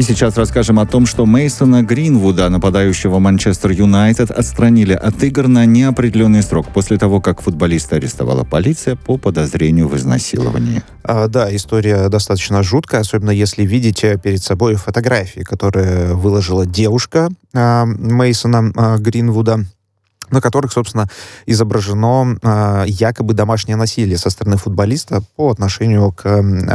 И сейчас расскажем о том, что Мейсона Гринвуда, нападающего Манчестер Юнайтед, отстранили от игр на неопределенный срок после того, как футболиста арестовала полиция по подозрению в изнасиловании. Да, история достаточно жуткая, особенно если видите перед собой фотографии, которые выложила девушка Мейсона Гринвуда, на которых, собственно, изображено якобы домашнее насилие со стороны футболиста по отношению к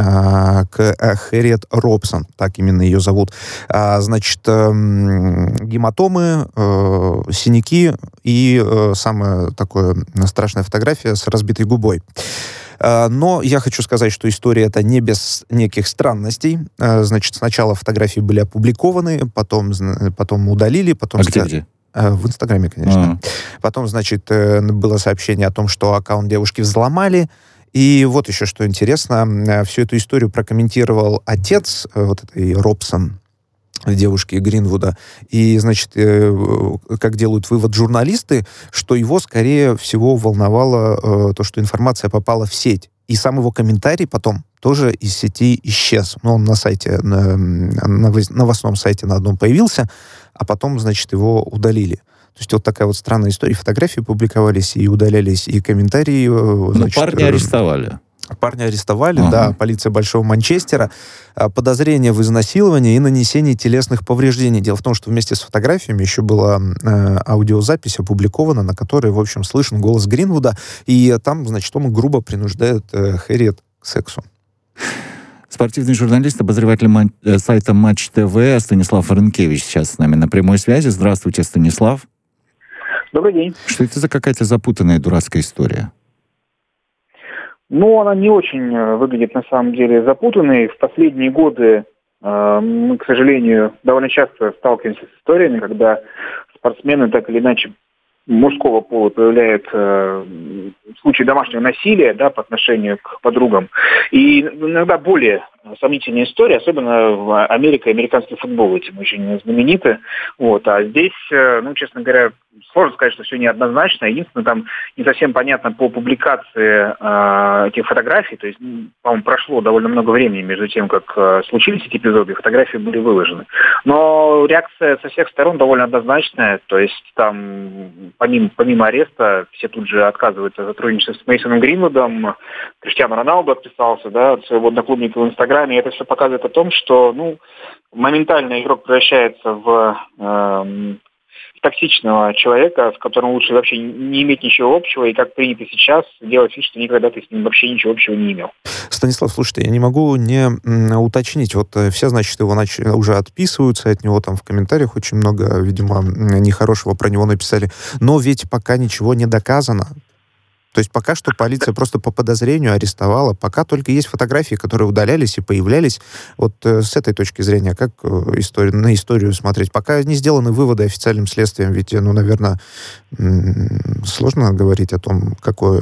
Хэрриет Робсон, так именно ее зовут. Значит, гематомы, синяки и самая такая страшная фотография с разбитой губой. Но я хочу сказать, что история эта не без неких странностей. Значит, сначала фотографии были опубликованы, потом удалили, потом... Где? В Инстаграме, конечно. Потом, значит, было сообщение о том, что аккаунт девушки взломали. И вот еще что интересно. Всю эту историю прокомментировал отец вот этой Робсон, девушки Гринвуда. И, значит, как делают вывод журналисты, что его, скорее всего, волновало то, что информация попала в сеть. И сам его комментарий потом тоже из сети исчез. Ну, он на сайте, на новостном сайте на одном появился, а потом, значит, его удалили. То есть вот такая вот странная история. Фотографии публиковались и удалялись, и комментарии. Значит, парня арестовали. Парня арестовали, да, полиция Большого Манчестера. Подозрение в изнасиловании и нанесении телесных повреждений. Дело в том, что вместе с фотографиями еще была аудиозапись опубликована, на которой, в общем, слышен голос Гринвуда, и там, значит, он грубо принуждает Хэрриет к сексу. Спортивный журналист, обозреватель сайта Матч ТВ Станислав Рынкевич сейчас с нами на прямой связи. Здравствуйте, Станислав. Добрый день. Что это за какая-то запутанная дурацкая история? Ну, она не очень выглядит на самом деле запутанной. В последние годы мы, к сожалению, довольно часто сталкиваемся с историями, когда спортсмены так или иначе мужского пола проявляют случаи домашнего насилия, да, по отношению к подругам. И иногда более сомнительная история, особенно в Америке, американский футбол этим очень знамениты. Вот. А здесь, ну, честно говоря, сложно сказать, что все неоднозначно. Единственное, там не совсем понятно по публикации этих фотографий. То есть, по-моему, прошло довольно много времени между тем, как случились эти эпизоды, и фотографии были выложены. Но реакция со всех сторон довольно однозначная. То есть там помимо ареста все тут же отказываются от сотрудничества с Мейсоном Гринвудом. Криштиану Роналду отписался, да, от своего одноклубника в Инстаграме. И это все показывает о том, что, ну, моментально игрок превращается в токсичного человека, с которым лучше вообще не иметь ничего общего, и как принято сейчас, делать вид, что никогда ты с ним вообще ничего общего не имел. Станислав, слушайте, я не могу не уточнить, вот все, значит, его уже отписываются от него, там в комментариях очень много, видимо, нехорошего про него написали, но ведь пока ничего не доказано. То есть пока что полиция просто по подозрению арестовала, пока только есть фотографии, которые удалялись и появлялись. Вот с этой точки зрения, как на историю смотреть? Пока не сделаны выводы официальным следствием, ведь, ну, наверное, сложно говорить о том,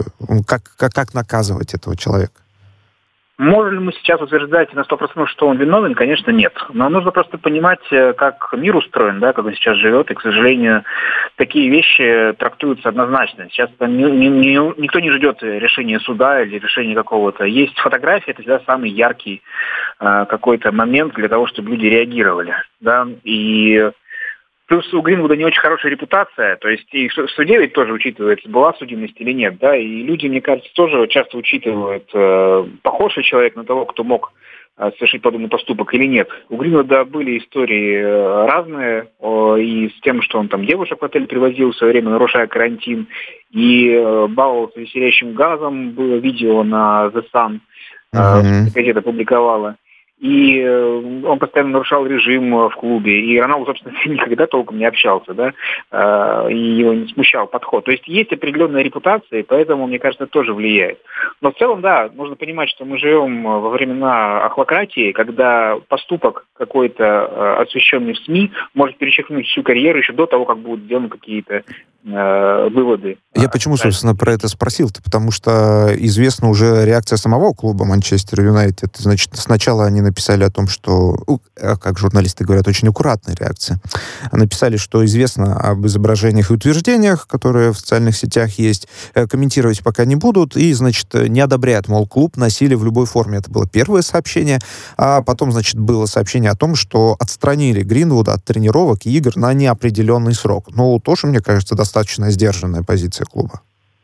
как наказывать этого человека. Можем ли мы сейчас утверждать на 100%, что он виновен? Конечно, нет. Но нужно просто понимать, как мир устроен, да, как он сейчас живет, и, к сожалению, такие вещи трактуются однозначно. Сейчас никто не ждет решения суда или решения какого-то. Есть фотографии, это всегда самый яркий какой-то момент для того, чтобы люди реагировали, да, и... Плюс у Гринвуда не очень хорошая репутация, то есть и в суде ведь тоже учитывается, была судимость или нет, да, и люди, мне кажется, тоже часто учитывают, похож ли человек на того, кто мог совершить подобный поступок или нет. У Гринвуда были истории разные, и с тем, что он там девушек в отель привозил в свое время, нарушая карантин, и баловался веселящим газом, было видео на The Sun, газета публиковала. И он постоянно нарушал режим в клубе. И Роналду, собственно, никогда толком не общался, да, и его не смущал подход. То есть есть определенная репутация, и поэтому, мне кажется, это тоже влияет. Но в целом, да, нужно понимать, что мы живем во времена охлократии, когда поступок какой-то, освещенный в СМИ, может перечеркнуть всю карьеру еще до того, как будут сделаны какие-то выводы. Я почему, собственно, про это спросил-то? Потому что известна уже реакция самого клуба Манчестер Юнайтед. Значит, сначала они написали о том, что, как журналисты говорят, очень аккуратная реакция. Написали, что известно об изображениях и утверждениях, которые в социальных сетях есть, комментировать пока не будут, и, значит, не одобряют, мол, клуб насилия в любой форме. Это было первое сообщение, а потом, значит, было сообщение о том, что отстранили Гринвуда от тренировок и игр на неопределенный срок. Ну, тоже, мне кажется, достаточно сдержанная позиция клуба.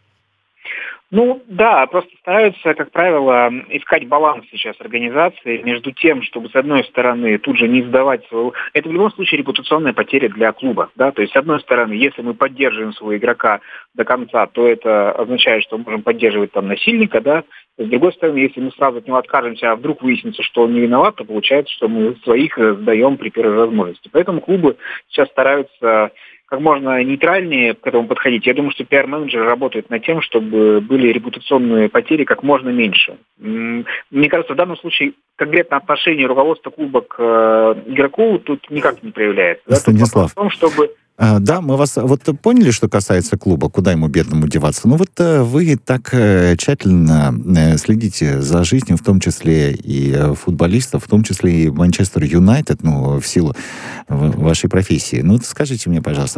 Ну, да, просто стараются, как правило, искать баланс сейчас организации между тем, чтобы, с одной стороны, тут же не сдавать свою... Это в любом случае репутационная потеря для клуба, да, то есть, с одной стороны, если мы поддерживаем своего игрока до конца, то это означает, что мы можем поддерживать там насильника, да, с другой стороны, если мы сразу от него откажемся, а вдруг выяснится, что он не виноват, то получается, что мы своих сдаем при первой возможности. Поэтому клубы сейчас стараются как можно нейтральнее к этому подходить. Я думаю, что пиар-менеджеры работают над тем, чтобы были репутационные потери как можно меньше. Мне кажется, в данном случае конкретно отношение руководства клуба к игроку тут никак не проявляется. Да? Станислав. Тут вопрос в том, чтобы... Да, мы вас вот поняли, что касается клуба, куда ему бедному деваться. Ну вот вы так тщательно следите за жизнью, в том числе и футболистов, в том числе и Манчестер Юнайтед, ну, в силу вашей профессии. Ну, скажите мне, пожалуйста,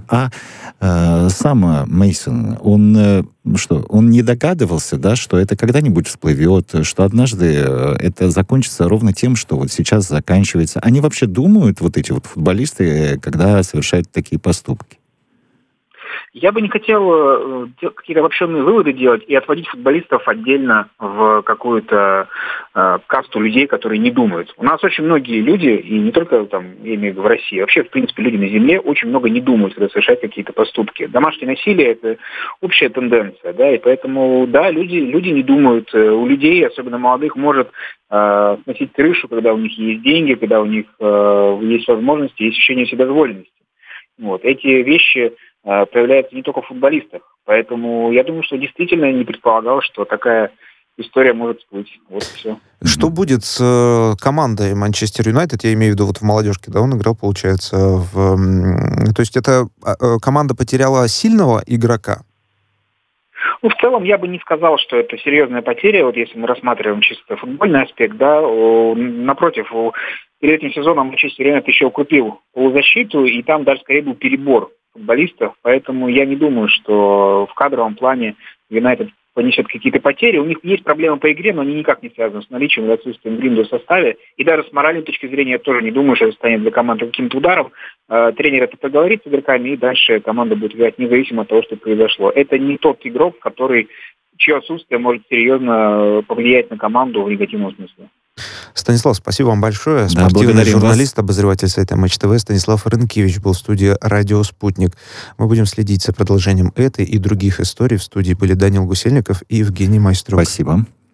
сам Мейсон, он не догадывался, да, что это когда-нибудь всплывет, что однажды это закончится ровно тем, что вот сейчас заканчивается. Они вообще думают, вот эти вот футболисты, когда совершают такие поступки? Я бы не хотел какие-то обобщенные выводы делать и отводить футболистов отдельно в какую-то касту людей, которые не думают. У нас очень многие люди, и не только там, я имею в виду в России, вообще, в принципе, люди на Земле очень много не думают, когда совершают какие-то поступки. Домашнее насилие – это общая тенденция, да, и поэтому, да, люди не думают. У людей, особенно молодых, может сносить крышу, когда у них есть деньги, когда у них есть возможности, есть ощущение вседозволенности. Вот. Эти вещи проявляется не только в футболистах. Поэтому я думаю, что действительно не предполагал, что такая история может всплыть. Вот и все. Что будет с командой Манчестер Юнайтед? Я имею в виду вот в молодежке, да, он играл, получается, То есть эта команда потеряла сильного игрока? Ну, в целом, я бы не сказал, что это серьезная потеря, вот если мы рассматриваем чисто футбольный аспект, да, напротив, перед этим сезоном Манчестер Юнайтед еще укрепил полузащиту, и там даже скорее был перебор футболистов, поэтому я не думаю, что в кадровом плане Юнайтед понесет какие-то потери. У них есть проблемы по игре, но они никак не связаны с наличием или отсутствием Гринвуда в составе. И даже с моральной точки зрения я тоже не думаю, что это станет для команды каким-то ударом. Тренер это поговорит с игроками, и дальше команда будет играть независимо от того, что произошло. Это не тот игрок, чье отсутствие может серьезно повлиять на команду в негативном смысле. Станислав, спасибо вам большое. Да, спортивный журналист, обозреватель сайта Матч ТВ Станислав Рынкевич был в студии «Радио Спутник». Мы будем следить за продолжением этой и других историй. В студии были Данил Гусельников и Евгений Майструк. Спасибо.